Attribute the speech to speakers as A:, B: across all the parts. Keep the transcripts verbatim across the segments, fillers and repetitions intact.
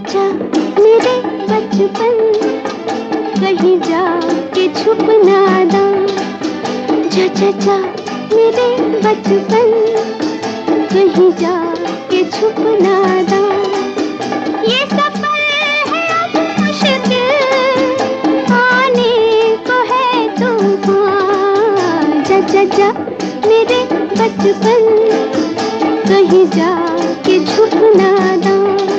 A: जा मेरे बचपन, कहीं जा के छुप ना दा। जा जा जा मेरे बचपन, कहीं जा के छुप ना दा। ये सफर है अब मुश्किल, आने को है तूफान। जा जा जा मेरे बचपन, कहीं जा के छुप ना दा।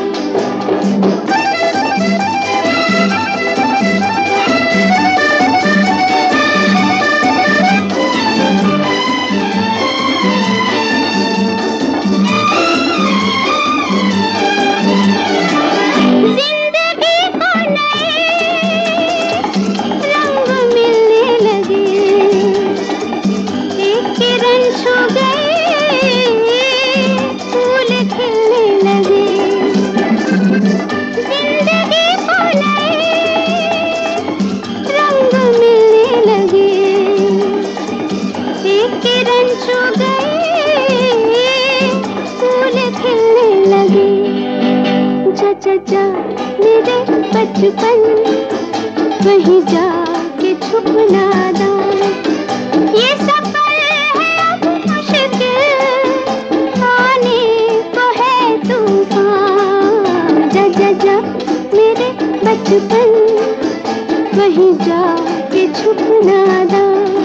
A: जा जा मेरे बचपन, कहीं जा के छुप ना दा। ये सफर है अब मुश्किल, आने को है तूफान। जा जा जा मेरे बचपन, कहीं जा के छुप ना दा।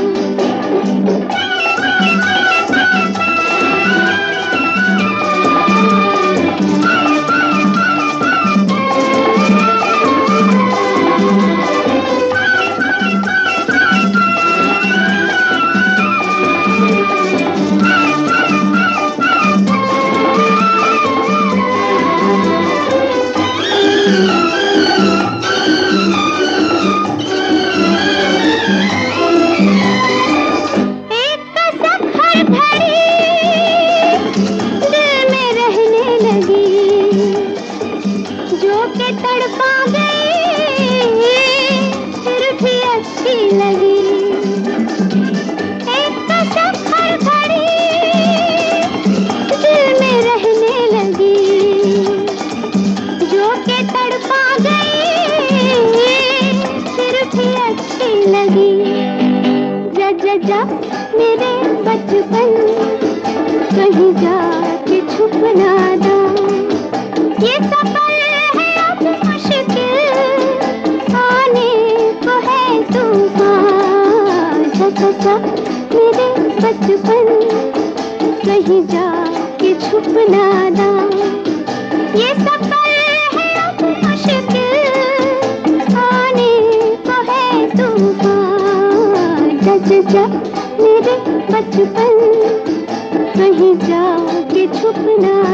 A: के तड़पा गई फिर भी अच्छी लगी। एक कसम हर घड़ी दिल में रहने लगी, जो के तड़पा गई फिर भी अच्छी लगी। जा जा जा मेरे बचपन, कहीं जा के छुप ना दा। ये सफर जा मेरे बचपन, कहीं जा के छुप ना दा। ये सफर है अब मुश्किल, आने को है तूफान। जा जा जा मेरे बचपन, कहीं जा के छुप ना